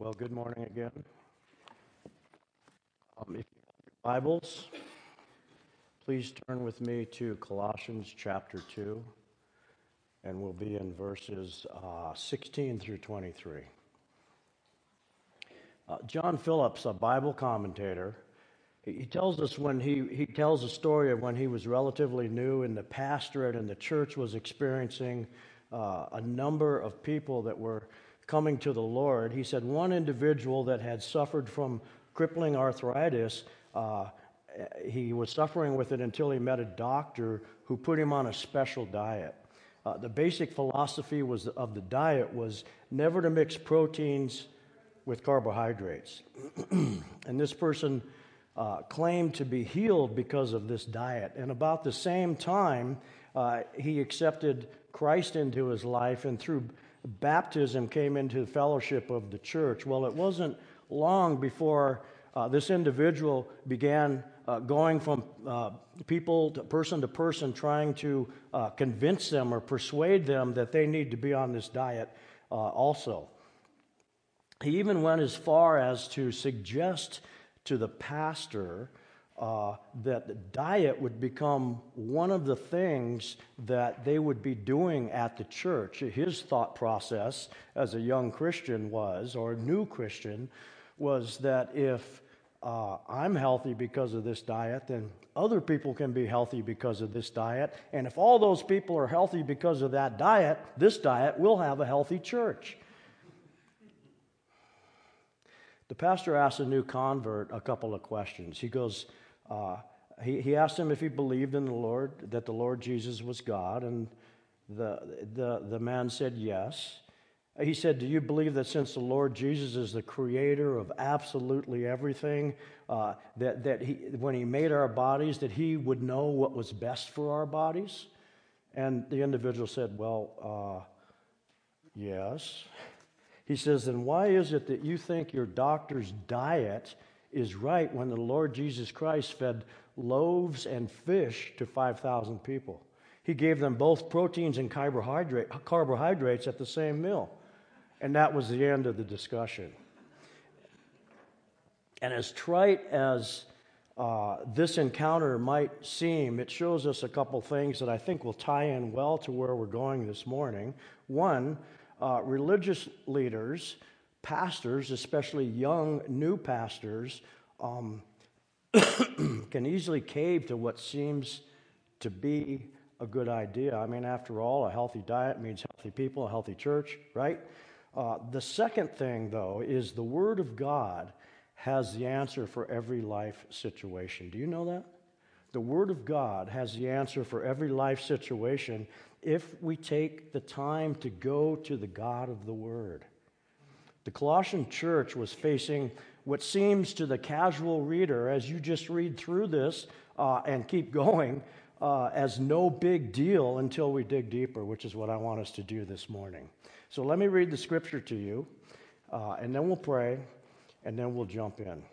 Well, good morning again. If you have your Bibles, please turn with me to Colossians chapter 2, and we'll be in verses 16 through 23. John Phillips, a Bible commentator, he tells us when he tells a story of when he was relatively new in the pastorate and the church was experiencing a number of people that were coming to the Lord. He said one individual that had suffered from crippling arthritis, he was suffering with it until he met a doctor who put him on a special diet. The basic philosophy of the diet was never to mix proteins with carbohydrates. And this person claimed to be healed because of this diet. And about the same time, he accepted Christ into his life, and through baptism came into the fellowship of the church. Well, it wasn't long before this individual began going from people to person, trying to convince them or persuade them that they need to be on this diet also. He even went as far as to suggest to the pastor that the diet would become one of the things that they would be doing at the church. His thought process as a young Christian or a new Christian, was that if I'm healthy because of this diet, then other people can be healthy because of this diet. And if all those people are healthy because of that diet, this diet will have a healthy church. The pastor asked a new convert a couple of questions. He goes, he asked him if he believed in the Lord, that the Lord Jesus was God, and the man said yes. He said, do you believe that since the Lord Jesus is the creator of absolutely everything, that he, when he made our bodies, that he would know what was best for our bodies? And the individual said, well, yes. He says, then why is it that you think your doctor's diet is right when the Lord Jesus Christ fed loaves and fish to 5,000 people? He gave them both proteins and carbohydrates at the same meal. And that was the end of the discussion. And as trite as this encounter might seem, it shows us a couple things that I think will tie in well to where we're going this morning. One, religious leaders, pastors, especially young, new pastors, can easily cave to what seems to be a good idea. I mean, after all, a healthy diet means healthy people, a healthy church, right? The second thing, though, is the Word of God has the answer for every life situation. Do you know that? The Word of God has the answer for every life situation if we take the time to go to the God of the Word. The Colossian church was facing what seems to the casual reader, as you just read through this and keep going, as no big deal until we dig deeper, which is what I want us to do this morning. So let me read the scripture to you, and then we'll pray, and then we'll jump in.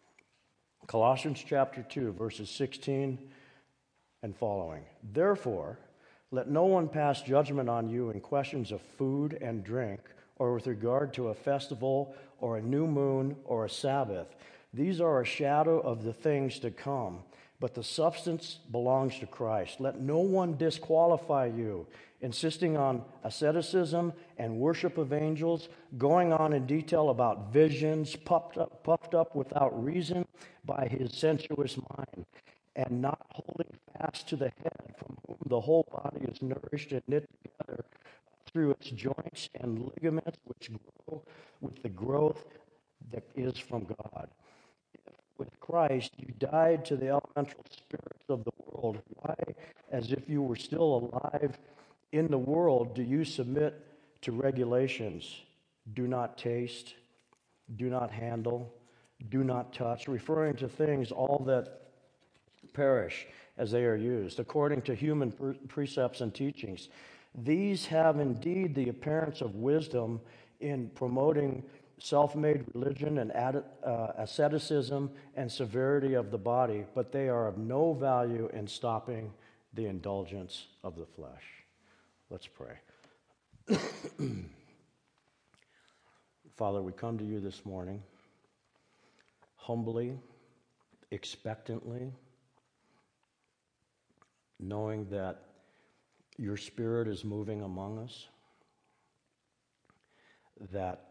Colossians chapter 2, verses 16 and following. Therefore, let no one pass judgment on you in questions of food and drink, or with regard to a festival, or a new moon, or a Sabbath. These are a shadow of the things to come, but the substance belongs to Christ. Let no one disqualify you, insisting on asceticism and worship of angels, going on in detail about visions, puffed up without reason by his sensuous mind, and not holding fast to the head, from whom the whole body is nourished and knit together through its joints and ligaments, which grow with the growth that is from God. If with Christ you died to the elemental spirits of the world, why, as if you were still alive in the world, do you submit to regulations? Do not taste, do not handle, do not touch, referring to things all that perish as they are used, according to human precepts and teachings. These have indeed the appearance of wisdom in promoting self-made religion and asceticism and severity of the body, but they are of no value in stopping the indulgence of the flesh. Let's pray. Father, we come to you this morning humbly, expectantly, knowing that your Spirit is moving among us, that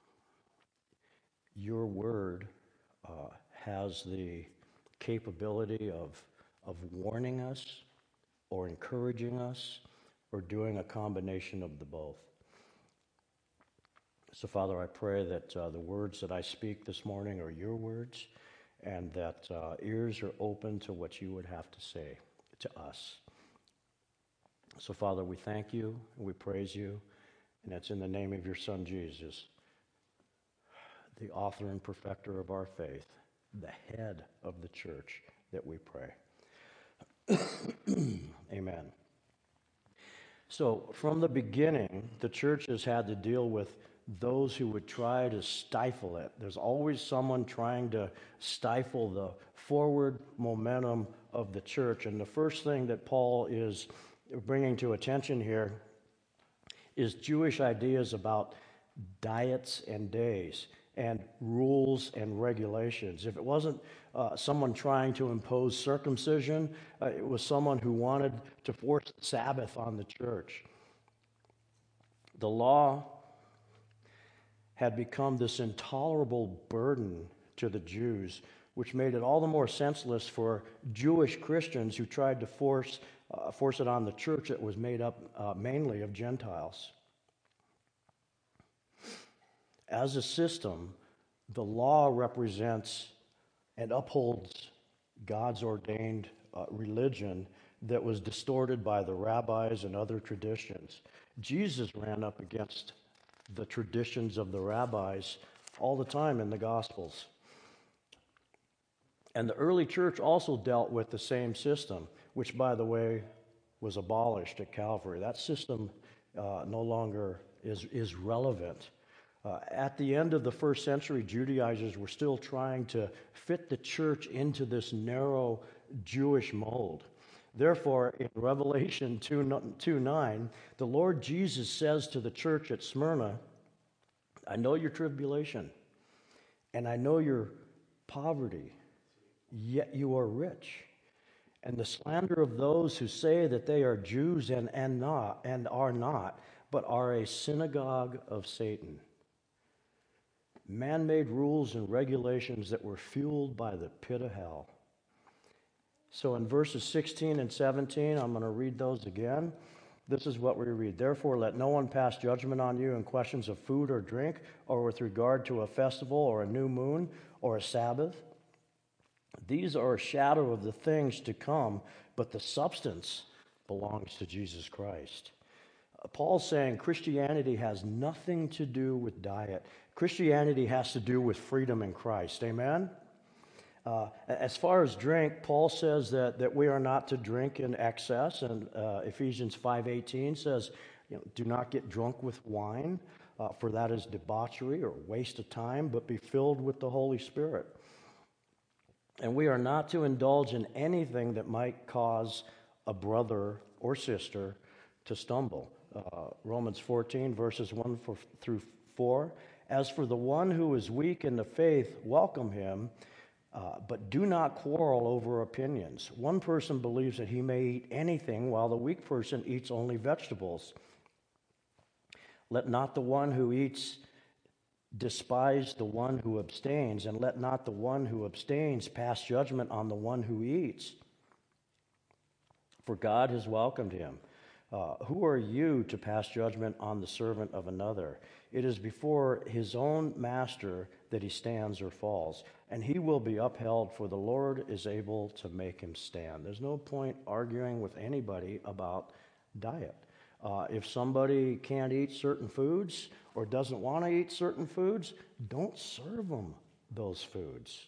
your word has the capability of warning us or encouraging us or doing a combination of the both. So, Father, I pray that the words that I speak this morning are your words and that ears are open to what you would have to say to us. So, Father, we thank you and we praise you, and it's in the name of your Son, Jesus, the author and perfecter of our faith, the head of the church, that we pray. Amen. So, from the beginning, the church has had to deal with those who would try to stifle it. There's always someone trying to stifle the forward momentum of the church. And the first thing that Paul is bringing to attention here is Jewish ideas about diets and days and rules and regulations. If it wasn't someone trying to impose circumcision, it was someone who wanted to force the Sabbath on the church. The law had become this intolerable burden to the Jews, which made it all the more senseless for Jewish Christians who tried to force it on the church that was made up mainly of Gentiles. As a system, the law represents and upholds God's ordained religion that was distorted by the rabbis and other traditions. Jesus ran up against the traditions of the rabbis all the time in the Gospels. And the early church also dealt with the same system, which, by the way, was abolished at Calvary. That system no longer is relevant. At the end of the first century, Judaizers were still trying to fit the church into this narrow Jewish mold. Therefore, in Revelation 2:9, the Lord Jesus says to the church at Smyrna, I know your tribulation, and I know your poverty, yet you are rich. And the slander of those who say that they are Jews and are not, but are a synagogue of Satan. Man-made rules and regulations that were fueled by the pit of hell. So in verses 16 and 17, I'm going to read those again. This is what we read. Therefore, let no one pass judgment on you in questions of food or drink, or with regard to a festival or a new moon or a Sabbath. These are a shadow of the things to come, but the substance belongs to Jesus Christ. Paul's saying Christianity has nothing to do with diet. Christianity has to do with freedom in Christ. Amen? As far as drink, Paul says that we are not to drink in excess, and Ephesians 5:18 says, do not get drunk with wine, for that is debauchery or waste of time, but be filled with the Holy Spirit. And we are not to indulge in anything that might cause a brother or sister to stumble. Romans 14, verses 1 through 4. As for the one who is weak in the faith, welcome him, but do not quarrel over opinions. One person believes that he may eat anything, while the weak person eats only vegetables. Let not the one who eats despise the one who abstains, and let not the one who abstains pass judgment on the one who eats, for God has welcomed him. Who are you to pass judgment on the servant of another? It is before his own master that he stands or falls, and he will be upheld, for the Lord is able to make him stand. There's no point arguing with anybody about diet. If somebody can't eat certain foods or doesn't want to eat certain foods, don't serve them those foods.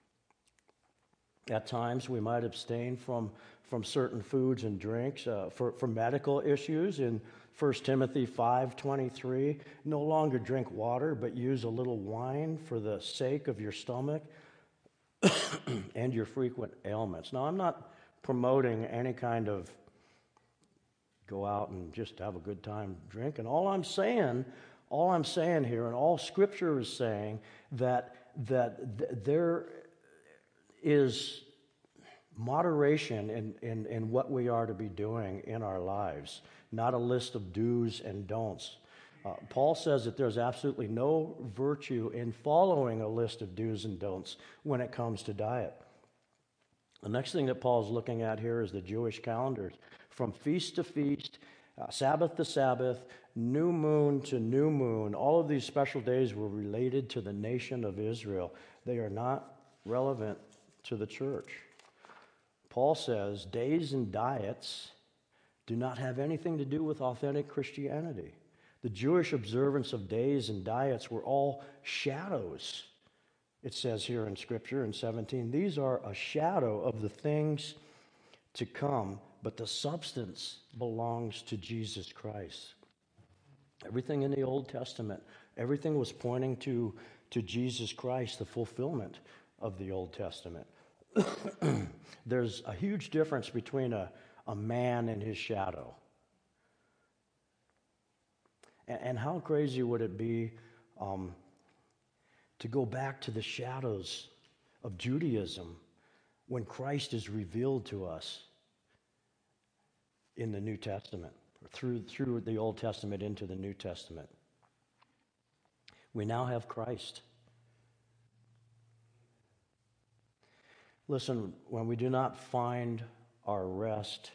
At times, we might abstain from certain foods and drinks for medical issues. In 1 Timothy 5:23, no longer drink water, but use a little wine for the sake of your stomach and your frequent ailments. Now, I'm not promoting any kind of go out and just have a good time drinking. All I'm saying all I'm saying here, and all Scripture is saying, that there is moderation in what we are to be doing in our lives, not a list of do's and don'ts. Paul says that there's absolutely no virtue in following a list of do's and don'ts when it comes to diet. The next thing that Paul's looking at here is the Jewish calendars. From feast to feast, Sabbath to Sabbath, new moon to new moon, all of these special days were related to the nation of Israel. They are not relevant to the church. Paul says days and diets do not have anything to do with authentic Christianity. The Jewish observance of days and diets were all shadows. It says here in Scripture in 17, these are a shadow of the things to come, but the substance belongs to Jesus Christ. Everything in the Old Testament, everything was pointing to Jesus Christ, the fulfillment of the Old Testament. There's a huge difference between a man and his shadow. And how crazy would it be to go back to the shadows of Judaism when Christ is revealed to us in the New Testament, or through the Old Testament into the New Testament. We now have Christ. Listen, when we do not find our rest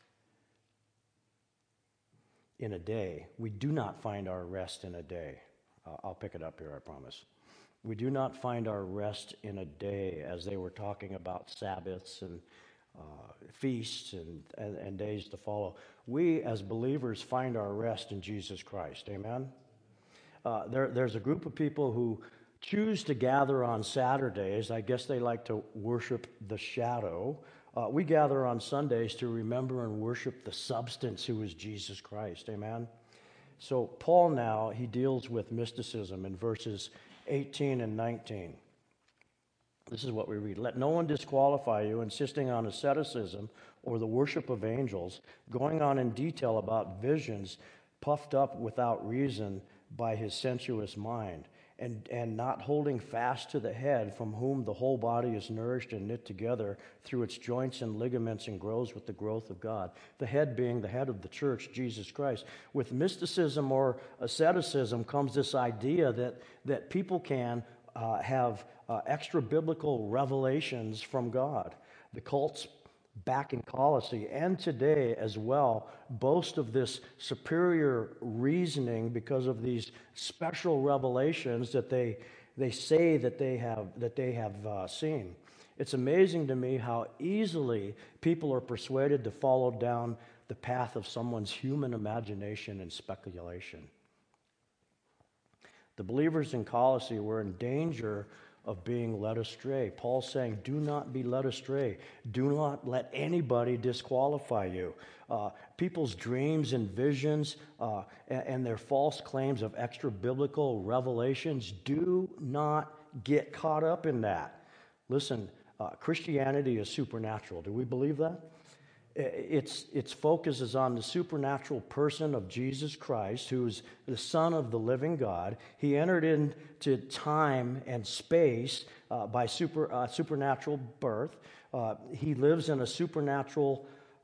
in a day, we do not find our rest in a day. I'll pick it up here, I promise. We do not find our rest in a day, as they were talking about Sabbaths and feasts and days to follow. We, as believers, find our rest in Jesus Christ. Amen? There's a group of people who choose to gather on Saturdays. I guess they like to worship the shadow. We gather on Sundays to remember and worship the substance, who is Jesus Christ. Amen? So Paul now, he deals with mysticism in verses 18 and 19. This is what we read. Let no one disqualify you, insisting on asceticism or the worship of angels, going on in detail about visions, puffed up without reason by his sensuous mind, and not holding fast to the head, from whom the whole body is nourished and knit together through its joints and ligaments and grows with the growth of God. The head being the head of the church, Jesus Christ. With mysticism or asceticism comes this idea that people can have extra biblical revelations from God. The cults back in Colossae and today as well boast of this superior reasoning because of these special revelations that they say that they have seen. It's amazing to me how easily people are persuaded to follow down the path of someone's human imagination and speculation. The believers in Colossae were in danger of being led astray. Paul's saying, do not be led astray. Do not let anybody disqualify you. People's dreams and visions and their false claims of extra biblical revelations, do not get caught up in that. Listen, Christianity is supernatural. Do we believe that? Its focus is on the supernatural person of Jesus Christ, who is the Son of the living God. He entered into time and space by supernatural birth. He lived a supernatural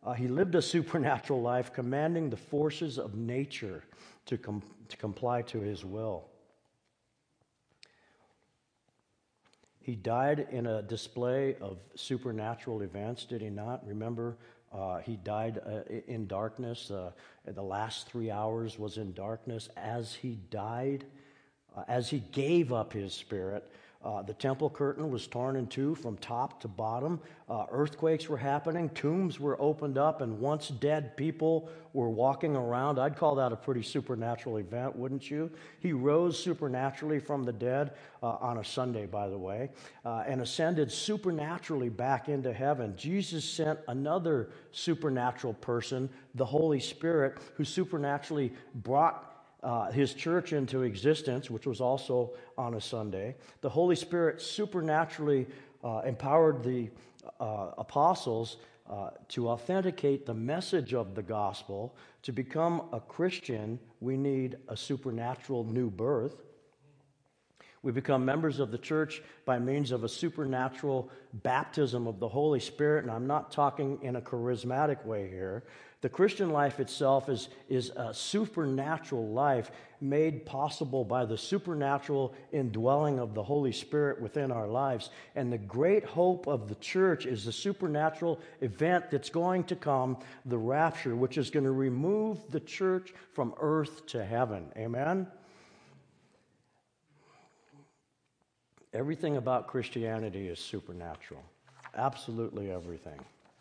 life, commanding the forces of nature to comply to his will. He died in a display of supernatural events, did he not? Remember, he died in darkness. The last 3 hours was in darkness. As he died, as he gave up his spirit, the temple curtain was torn in two from top to bottom. Earthquakes were happening. Tombs were opened up, and once dead people were walking around. I'd call that a pretty supernatural event, wouldn't you? He rose supernaturally from the dead on a Sunday, by the way, and ascended supernaturally back into heaven. Jesus sent another supernatural person, the Holy Spirit, who supernaturally brought his church into existence, which was also on a Sunday. The Holy Spirit supernaturally empowered the apostles To authenticate the message of the gospel, to become a Christian, we need a supernatural new birth. We become members of the church by means of a supernatural baptism of the Holy Spirit, and I'm not talking in a charismatic way here. The Christian life itself is a supernatural life made possible by the supernatural indwelling of the Holy Spirit within our lives. And the great hope of the church is the supernatural event that's going to come, the rapture, which is going to remove the church from earth to heaven. Amen? Everything about Christianity is supernatural. Absolutely everything.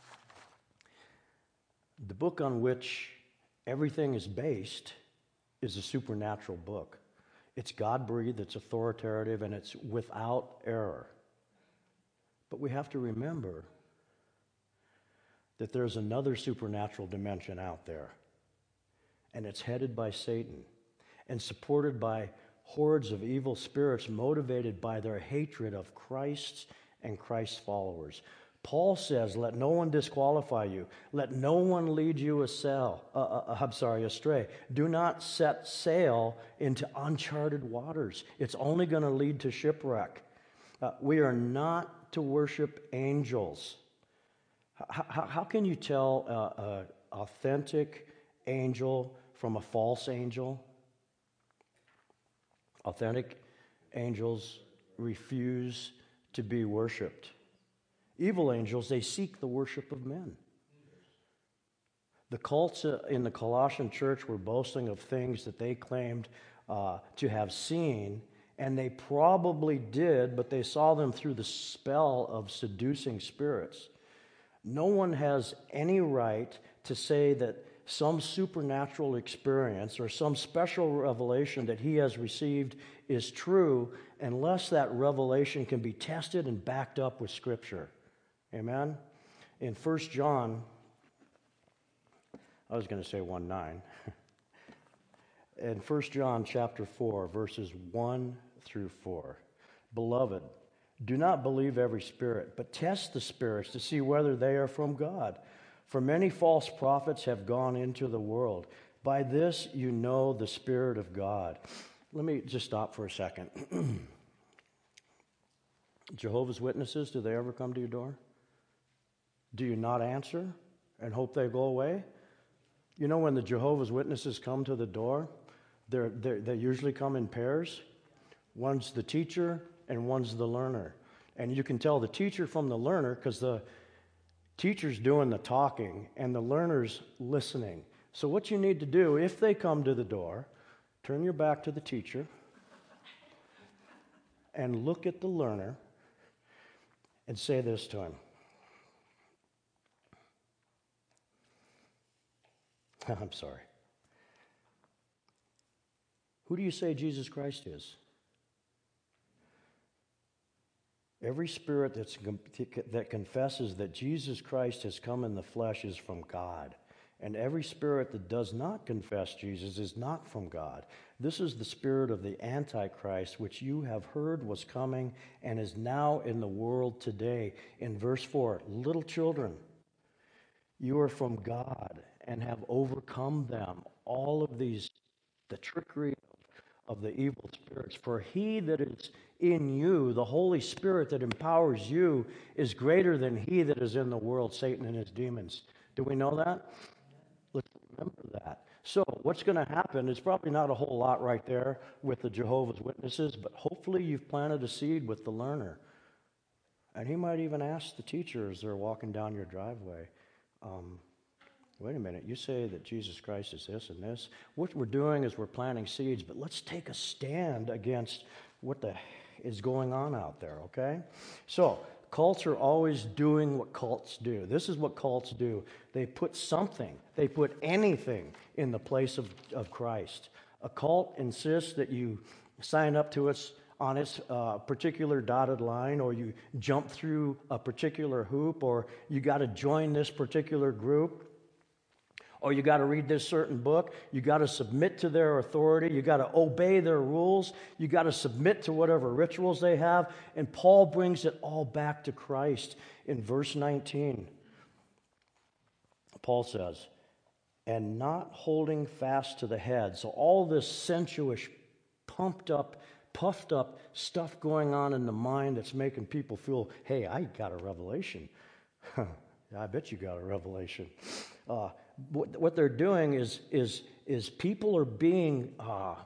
The book on which everything is based is a supernatural book. It's God-breathed, it's authoritative, and it's without error. But we have to remember that there's another supernatural dimension out there, and it's headed by Satan and supported by hordes of evil spirits motivated by their hatred of Christ and Christ's followers. Paul says, let no one disqualify you. Let no one lead you astray. Do not set sail into uncharted waters. It's only going to lead to shipwreck. We are not to worship angels. How can you tell an authentic angel from a false angel? Authentic angels refuse to be worshiped. Evil angels, they seek the worship of men. The cults in the Colossian church were boasting of things that they claimed to have seen, and they probably did, but they saw them through the spell of seducing spirits. No one has any right to say that some supernatural experience or some special revelation that he has received is true unless that revelation can be tested and backed up with Scripture. Amen? In 1 John, I was going to say 1:9. In 1 John chapter 4, verses 1 through 4. Beloved, do not believe every spirit, but test the spirits to see whether they are from God. For many false prophets have gone into the world. By this you know the Spirit of God. Let me just stop for a second. Jehovah's Witnesses, do they ever come to your door? Do you not answer and hope they go away? You know, when the Jehovah's Witnesses come to the door, they usually come in pairs. One's the teacher and one's the learner. And you can tell the teacher from the learner because the teacher's doing the talking and the learner's listening. So what you need to do, if they come to the door, turn your back to the teacher and look at the learner and say this to him. I'm sorry. Who do you say Jesus Christ is? Every spirit that confesses that Jesus Christ has come in the flesh is from God. And every spirit that does not confess Jesus is not from God. This is the spirit of the Antichrist, which you have heard was coming and is now in the world today. In verse 4, little children, you are from God and have overcome them. All of these, the trickery of the evil spirits. For he that is in you, the Holy Spirit that empowers you, is greater than he that is in the world, Satan and his demons. Do we know that? Let's remember that. So what's going to happen is probably not a whole lot right there with the Jehovah's Witnesses, but hopefully you've planted a seed with the learner. And he might even ask the teacher as they're walking down your driveway, wait a minute, you say that Jesus Christ is this and this. What we're doing is we're planting seeds, but let's take a stand against what is going on out there, okay? So, cults are always doing what cults do. This is what cults do. They put something, they put anything in the place of Christ. A cult insists that you sign up to us on its particular dotted line, or you jump through a particular hoop, or you got to join this particular group, or you got to read this certain book, you got to submit to their authority, you got to obey their rules, you got to submit to whatever rituals they have. And Paul brings it all back to Christ in verse 19. Paul says, and not holding fast to the head. So all this sensuous, pumped up, puffed up stuff going on in the mind that's making people feel, hey, I got a revelation. I bet you got a revelation. What they're doing is people are being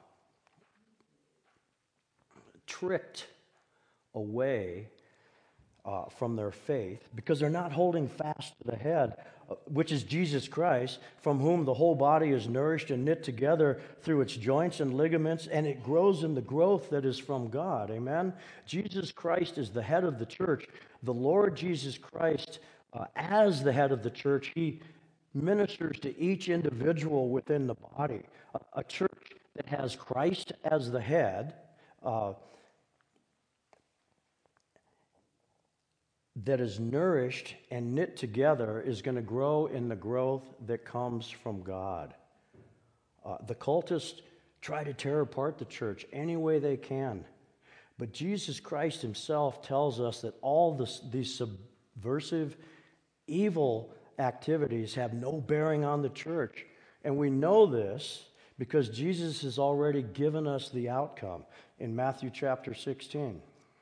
tricked away from their faith because they're not holding fast to the head, which is Jesus Christ, from whom the whole body is nourished and knit together through its joints and ligaments, and it grows in the growth that is from God. Amen? Jesus Christ is the head of the church. The Lord Jesus Christ, as the head of the church, he ministers to each individual within the body. A church that has Christ as the head, that is nourished and knit together, is going to grow in the growth that comes from God. The cultists try to tear apart the church any way they can. But Jesus Christ himself tells us that all these subversive, evil activities have no bearing on the church. And we know this because Jesus has already given us the outcome in Matthew chapter 16.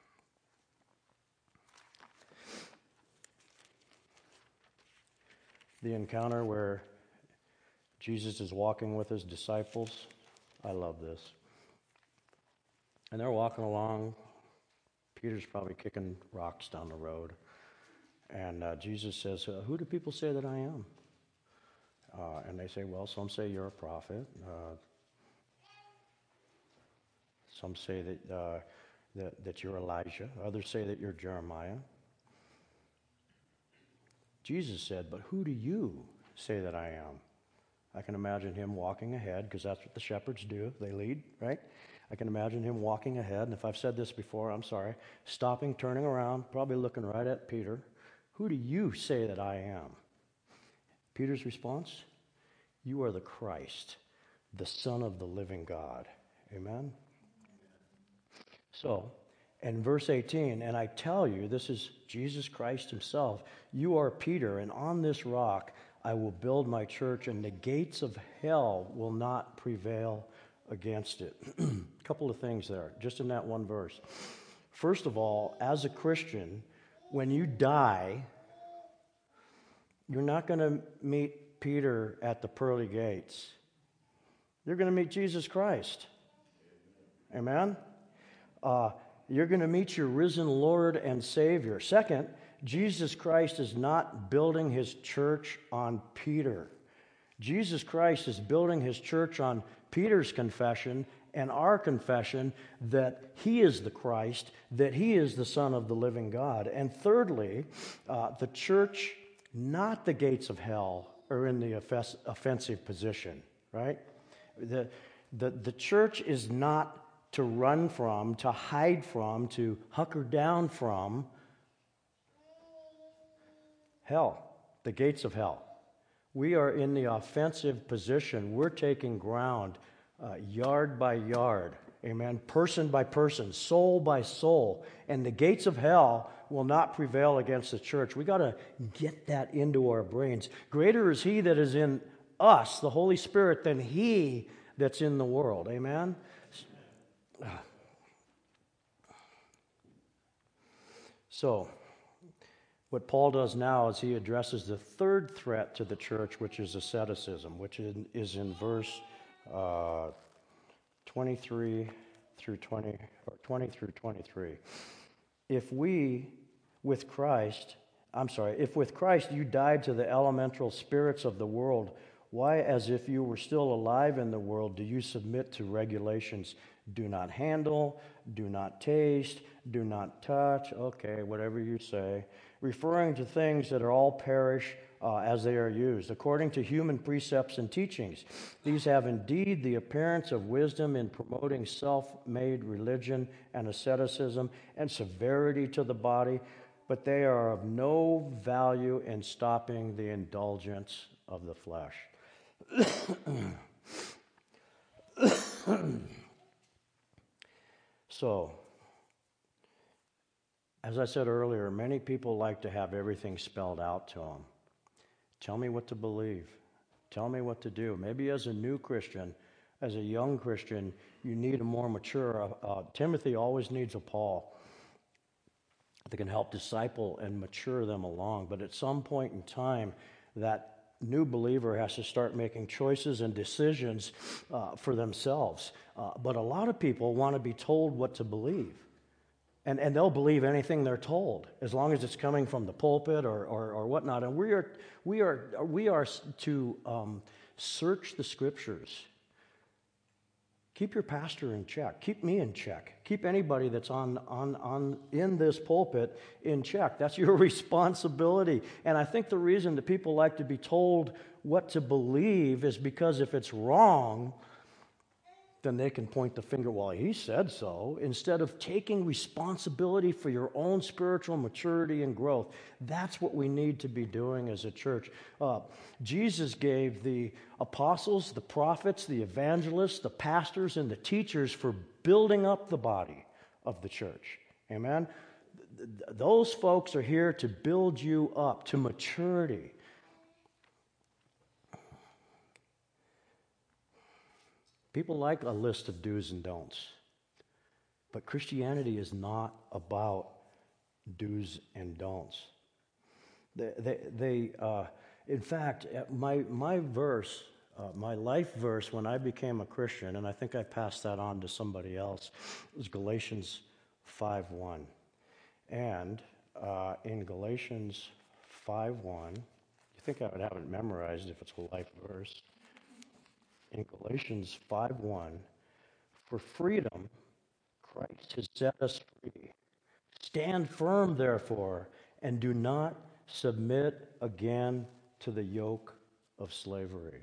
The encounter where Jesus is walking with his disciples. I love this. And they're walking along. Peter's probably kicking rocks down the road. And Jesus says, who do people say that I am? And they say, well, some say you're a prophet. Some say that you're Elijah. Others say that you're Jeremiah. Jesus said, but who do you say that I am? I can imagine him walking ahead, because that's what the shepherds do. They lead, right? I can imagine him walking ahead, and if I've said this before, I'm sorry, stopping, turning around, probably looking right at Peter. Who do you say that I am? Peter's response, you are the Christ, the Son of the living God. Amen? So, in verse 18, and I tell you, this is Jesus Christ himself, you are Peter, and on this rock I will build my church, and the gates of hell will not prevail against it. A couple of things there, just in that one verse. First of all, as a Christian, when you die, you're not going to meet Peter at the pearly gates. You're going to meet Jesus Christ. Amen? You're going to meet your risen Lord and Savior. Second, Jesus Christ is not building his church on Peter. Jesus Christ is building his church on Peter's confession and our confession that he is the Christ, that he is the Son of the living God. And thirdly, the church, not the gates of hell, are in the offensive position, right? The church is not to run from, to hide from, to hunker down from hell, the gates of hell. We are in the offensive position. We're taking ground yard by yard, amen, person by person, soul by soul, and the gates of hell will not prevail against the church. We got to get that into our brains. Greater is he that is in us, the Holy Spirit, than he that's in the world, amen. So, what Paul does now is he addresses the third threat to the church, which is asceticism, which is in verse 23 through 20, or 20 through 23. If with Christ you died to the elemental spirits of the world, why, as if you were still alive in the world, do you submit to regulations? Do not handle, do not taste, do not touch, okay, whatever you say, referring to things that are all perish as they are used, according to human precepts and teachings. These have indeed the appearance of wisdom in promoting self-made religion and asceticism and severity to the body, but they are of no value in stopping the indulgence of the flesh. So, as I said earlier, many people like to have everything spelled out to them. Tell me what to believe. Tell me what to do. Maybe as a new Christian, as a young Christian, you need a more mature. Timothy always needs a Paul that can help disciple and mature them along. But at some point in time, that new believer has to start making choices and decisions for themselves. But a lot of people want to be told what to believe. And they'll believe anything they're told, as long as it's coming from the pulpit or whatnot. And we are to search the Scriptures. Keep your pastor in check. Keep me in check. Keep anybody that's in this pulpit in check. That's your responsibility. And I think the reason that people like to be told what to believe is because if it's wrong, then they can point the finger, well, he said so, instead of taking responsibility for your own spiritual maturity and growth. That's what we need to be doing as a church. Jesus gave the apostles, the prophets, the evangelists, the pastors, and the teachers for building up the body of the church. Amen? Those folks are here to build you up to maturity. People like a list of do's and don'ts. But Christianity is not about do's and don'ts. In fact, my verse, my life verse when I became a Christian, and I think I passed that on to somebody else, was Galatians 5:1. And in Galatians 5:1, you think I would have it memorized if it's a life verse. In Galatians 5:1, for freedom, Christ has set us free. Stand firm, therefore, and do not submit again to the yoke of slavery.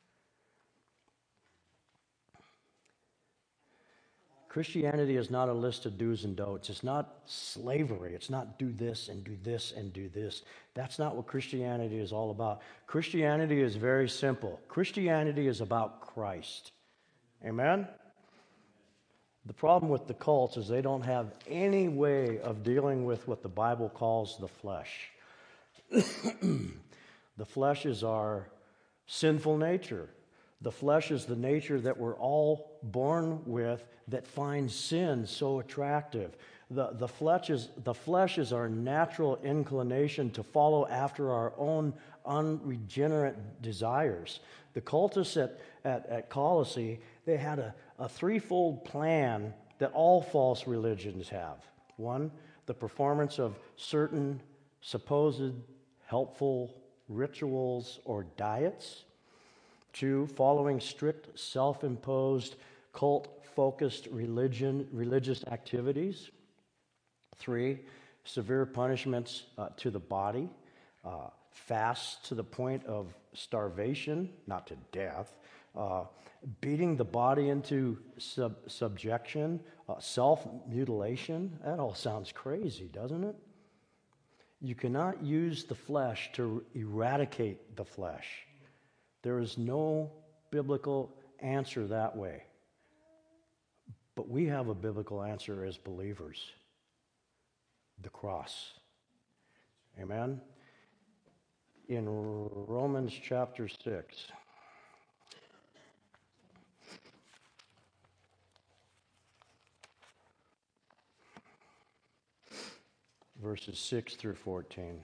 Christianity is not a list of do's and don'ts. It's not slavery. It's not do this and do this and do this. That's not what Christianity is all about. Christianity is very simple. Christianity is about Christ. Amen? The problem with the cults is they don't have any way of dealing with what the Bible calls the flesh. The flesh is our sinful nature. The flesh is the nature that we're all born with that finds sin so attractive. The flesh is our natural inclination to follow after our own unregenerate desires. The cultists at Colossae, they had a threefold plan that all false religions have. One, the performance of certain supposed helpful rituals or diets. Two, following strict self-imposed cult-focused religious activities. Three, severe punishments to the body, fasts to the point of starvation, not to death, beating the body into subjection, self-mutilation. That all sounds crazy, doesn't it? You cannot use the flesh to eradicate the flesh. There is no biblical answer that way. But we have a biblical answer as believers. The cross. Amen? In Romans chapter 6, verses 6 through 14.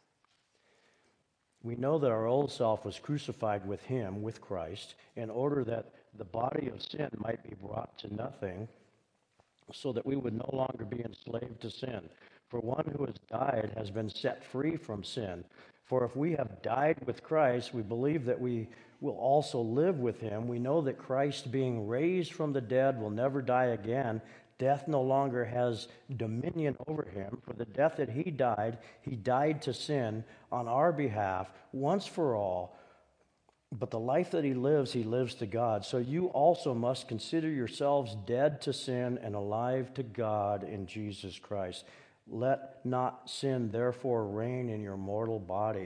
We know that our old self was crucified with him, with Christ, in order that the body of sin might be brought to nothing, so that we would no longer be enslaved to sin. For one who has died has been set free from sin. For if we have died with Christ, we believe that we will also live with him. We know that Christ, being raised from the dead, will never die again. Death no longer has dominion over him. For the death that he died to sin on our behalf once for all. But the life that he lives to God. So you also must consider yourselves dead to sin and alive to God in Jesus Christ. Let not sin therefore reign in your mortal body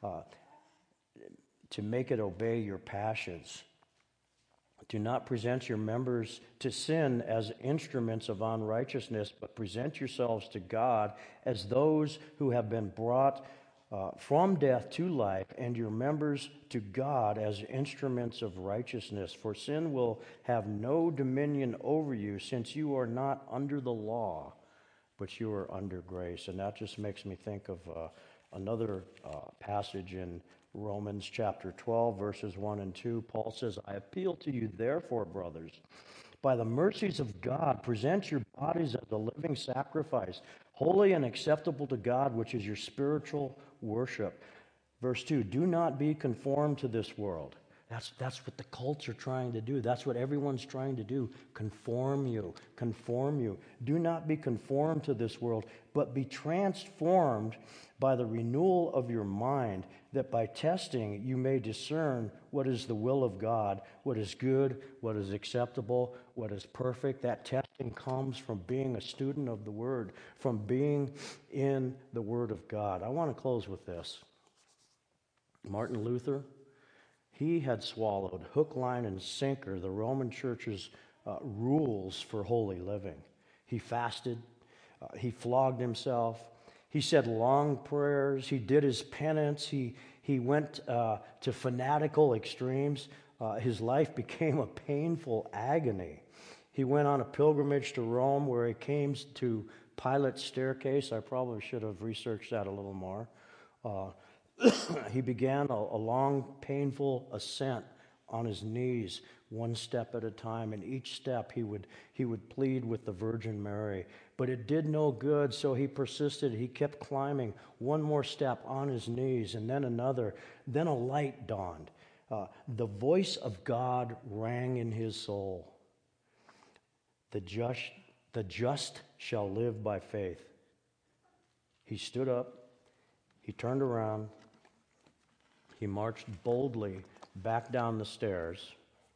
to make it obey your passions. Do not present your members to sin as instruments of unrighteousness, but present yourselves to God as those who have been brought from death to life, and your members to God as instruments of righteousness. For sin will have no dominion over you, since you are not under the law, but you are under grace. And that just makes me think of another passage in Romans chapter 12, verses 1 and 2. Paul says, I appeal to you, therefore, brothers, by the mercies of God, present your bodies as a living sacrifice, holy and acceptable to God, which is your spiritual worship. Verse 2, do not be conformed to this world. That's what the cult's trying to do. That's what everyone's trying to do. Conform you. Do not be conformed to this world, but be transformed by the renewal of your mind, that by testing you may discern what is the will of God, what is good, what is acceptable, what is perfect. That testing comes from being a student of the Word, from being in the Word of God. I want to close with this. Martin Luther, he had swallowed hook, line, and sinker the Roman Church's rules for holy living. He fasted. He flogged himself. He said long prayers. He did his penance. He went to fanatical extremes. His life became a painful agony. He went on a pilgrimage to Rome where he came to Pilate's staircase. I probably should have researched that a little more. He began a long, painful ascent on his knees, one step at a time. And each step he would plead with the Virgin Mary. But it did no good, so he persisted. He kept climbing one more step on his knees, and then another. Then a light dawned. The voice of God rang in his soul. The just shall live by faith. He stood up. He turned around. He marched boldly back down the stairs.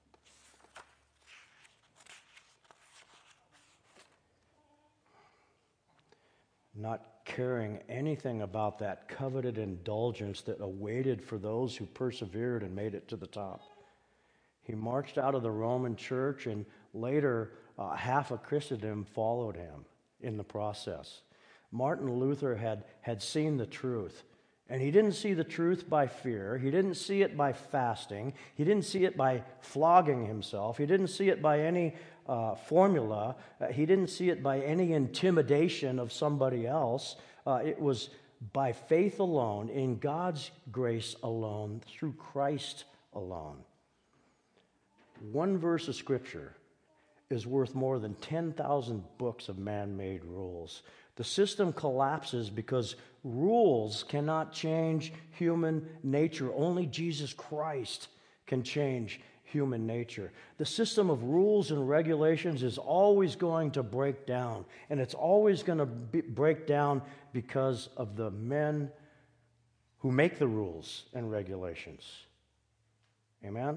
Not caring anything about that coveted indulgence that awaited for those who persevered and made it to the top. He marched out of the Roman church, and later half of Christendom followed him in the process. Martin Luther had seen the truth. And he didn't see the truth by fear. He didn't see it by fasting. He didn't see it by flogging himself. He didn't see it by any formula. He didn't see it by any intimidation of somebody else. It was by faith alone, in God's grace alone, through Christ alone. One verse of Scripture is worth more than 10,000 books of man-made rules. The system collapses because rules cannot change human nature. Only Jesus Christ can change human nature. The system of rules and regulations is always going to break down, and it's always going to break down because of the men who make the rules and regulations. Amen?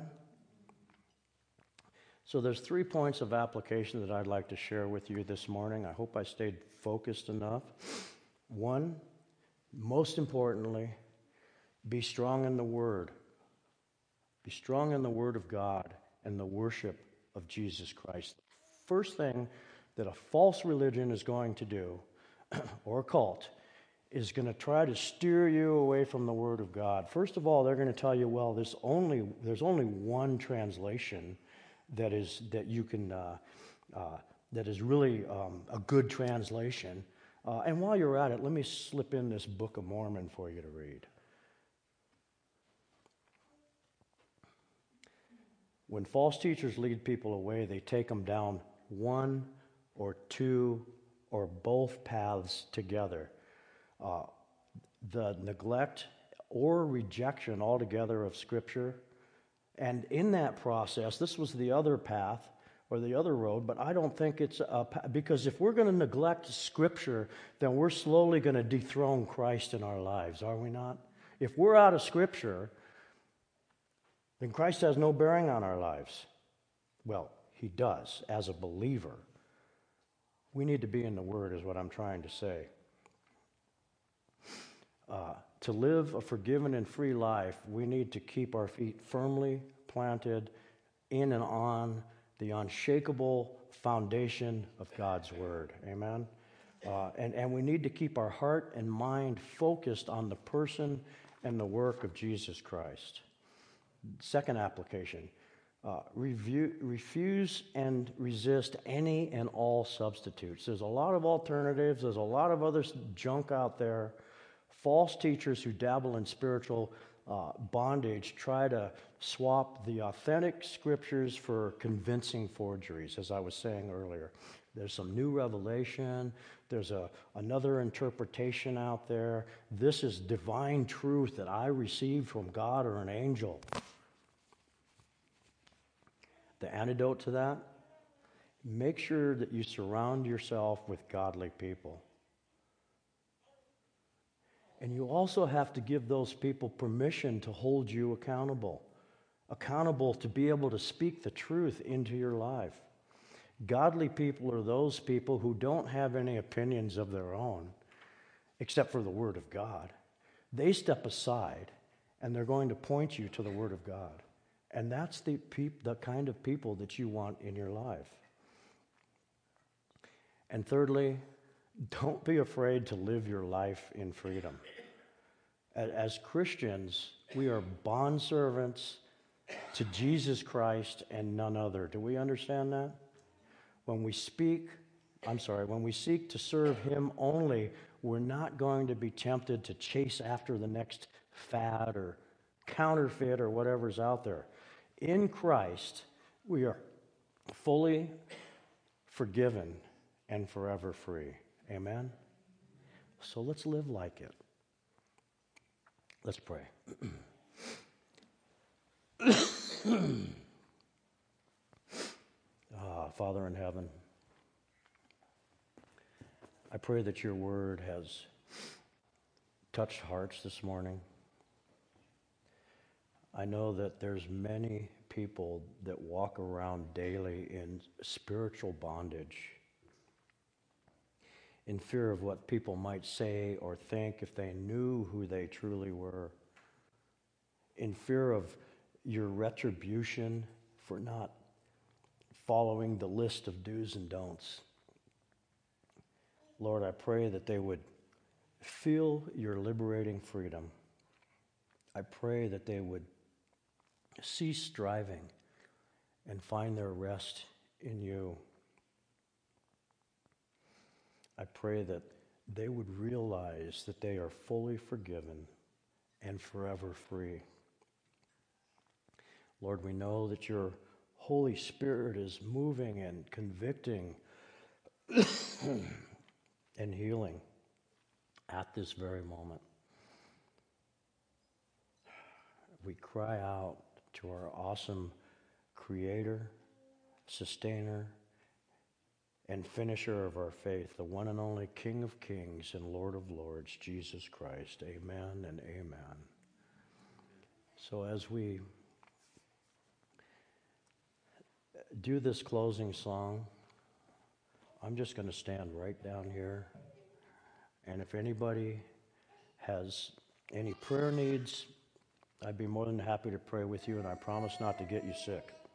So there's 3 points of application that I'd like to share with you this morning. I hope I stayed focused enough. 1, most importantly, be strong in the Word. Be strong in the Word of God and the worship of Jesus Christ. First thing that a false religion is going to do, or a cult, is going to try to steer you away from the Word of God. First of all, they're going to tell you, well, there's only one translation that is really a good translation. And while you're at it, let me slip in this Book of Mormon for you to read. When false teachers lead people away, they take them down one or two or both paths together. The neglect or rejection altogether of Scripture. And in that process, this was the other path or the other road, but I don't think it's because if we're going to neglect Scripture, then we're slowly going to dethrone Christ in our lives, are we not? If we're out of Scripture, then Christ has no bearing on our lives. Well, he does as a believer. We need to be in the Word is what I'm trying to say. To live a forgiven and free life, we need to keep our feet firmly planted in and on the unshakable foundation of God's Word. Amen? And we need to keep our heart and mind focused on the person and the work of Jesus Christ. Second application, refuse and resist any and all substitutes. There's a lot of alternatives. There's a lot of other junk out there. False teachers who dabble in spiritual bondage try to swap the authentic scriptures for convincing forgeries, as I was saying earlier. There's some new revelation. There's another interpretation out there. This is divine truth that I received from God or an angel. The antidote to that, make sure that you surround yourself with godly people. And you also have to give those people permission to hold you accountable to be able to speak the truth into your life. Godly people are those people who don't have any opinions of their own, except for the Word of God. They step aside, and they're going to point you to the Word of God. And that's the kind of people that you want in your life. And thirdly, don't be afraid to live your life in freedom. As Christians, we are bondservants to Jesus Christ and none other. Do we understand that? When we seek to serve Him only, we're not going to be tempted to chase after the next fad or counterfeit or whatever's out there. In Christ, we are fully forgiven and forever free. Amen? So let's live like it. Let's pray. Father in heaven, I pray that your word has touched hearts this morning. I know that there's many people that walk around daily in spiritual bondage, in fear of what people might say or think if they knew who they truly were, in fear of your retribution for not following the list of do's and don'ts. Lord, I pray that they would feel your liberating freedom. I pray that they would cease striving and find their rest in you. I pray that they would realize that they are fully forgiven and forever free. Lord, we know that your Holy Spirit is moving and convicting and healing at this very moment. We cry out to our awesome Creator, Sustainer, and Finisher of our faith, the one and only King of Kings and Lord of Lords, Jesus Christ. Amen and amen. So as we do this closing song, I'm just going to stand right down here. And if anybody has any prayer needs, I'd be more than happy to pray with you, and I promise not to get you sick.